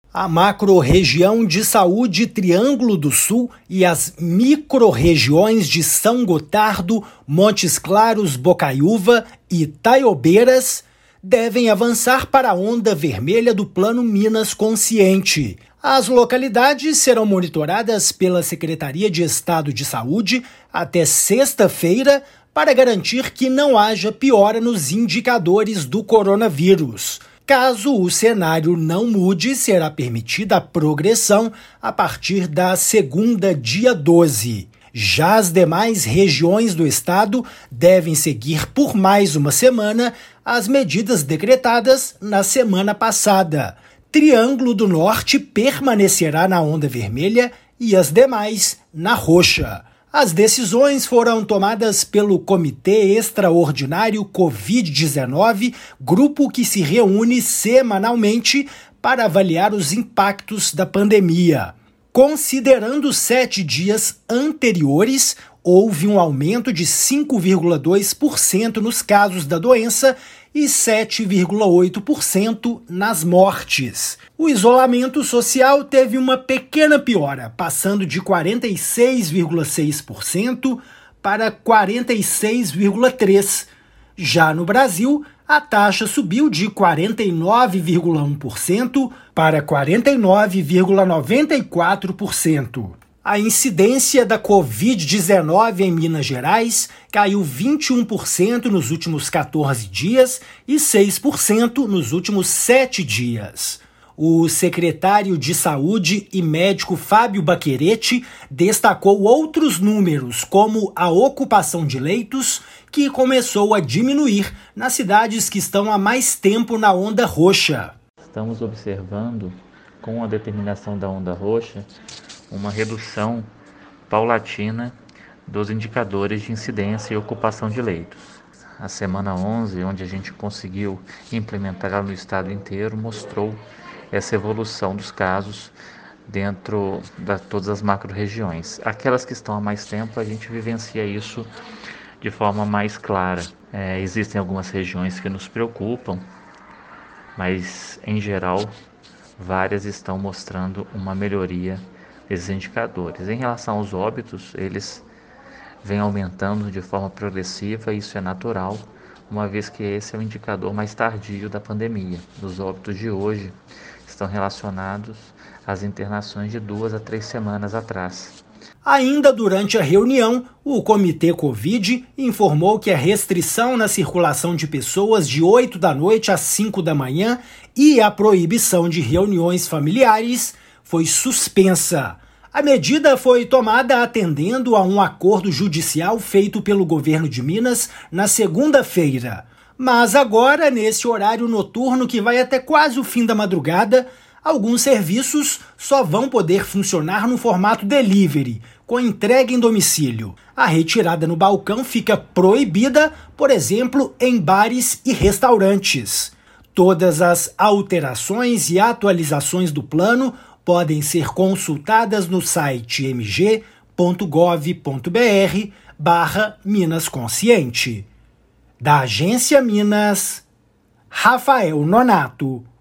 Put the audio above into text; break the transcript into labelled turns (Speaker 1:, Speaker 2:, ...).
Speaker 1: A macro-região de saúde Triângulo do Sul e as micro-regiões de São Gotardo, Montes Claros, Bocaiúva e Taiobeiras devem avançar para a onda vermelha do Plano Minas Consciente. As localidades serão monitoradas pela Secretaria de Estado de Saúde até sexta-feira para garantir que não haja piora nos indicadores do coronavírus. Caso o cenário não mude, será permitida a progressão a partir da segunda, dia 12. Já as demais regiões do estado devem seguir por mais uma semana as medidas decretadas na semana passada. Triângulo do Norte permanecerá na onda vermelha e as demais na roxa. As decisões foram tomadas pelo Comitê Extraordinário Covid-19, grupo que se reúne semanalmente para avaliar os impactos da pandemia. Considerando 7 dias anteriores, houve um aumento de 5,2% nos casos da doença e 7,8% nas mortes. O isolamento social teve uma pequena piora, passando de 46,6% para 46,3%. Já no Brasil, a taxa subiu de 49,1% para 49,94%. A incidência da Covid-19 em Minas Gerais caiu 21% nos últimos 14 dias e 6% nos últimos 7 dias. O secretário de Saúde e médico Fábio Baquerete destacou outros números, como a ocupação de leitos, que começou a diminuir nas cidades que estão há mais tempo na onda roxa.
Speaker 2: Estamos observando, com a determinação da onda roxa, uma redução paulatina dos indicadores de incidência e ocupação de leitos. A semana 11, onde a gente conseguiu implementar no estado inteiro, mostrou essa evolução dos casos dentro de todas as macro-regiões. Aquelas que estão há mais tempo, a gente vivencia isso de forma mais clara. Existem algumas regiões que nos preocupam, mas, em geral, várias estão mostrando uma melhoria desses indicadores. Em relação aos óbitos, eles vêm aumentando de forma progressiva, e isso é natural, uma vez que esse é o indicador mais tardio da pandemia. Os óbitos de hoje estão relacionados às internações de 2 a 3 semanas atrás.
Speaker 1: Ainda durante a reunião, o Comitê Covid informou que a restrição na circulação de pessoas de 8 da noite às 5 da manhã e a proibição de reuniões familiares foi suspensa. A medida foi tomada atendendo a um acordo judicial feito pelo governo de Minas na segunda-feira. Mas agora, nesse horário noturno que vai até quase o fim da madrugada, alguns serviços só vão poder funcionar no formato delivery, com entrega em domicílio. A retirada no balcão fica proibida, por exemplo, em bares e restaurantes. Todas as alterações e atualizações do plano podem ser consultadas no site mg.gov.br/Minas Consciente. Da Agência Minas, Rafael Nonato.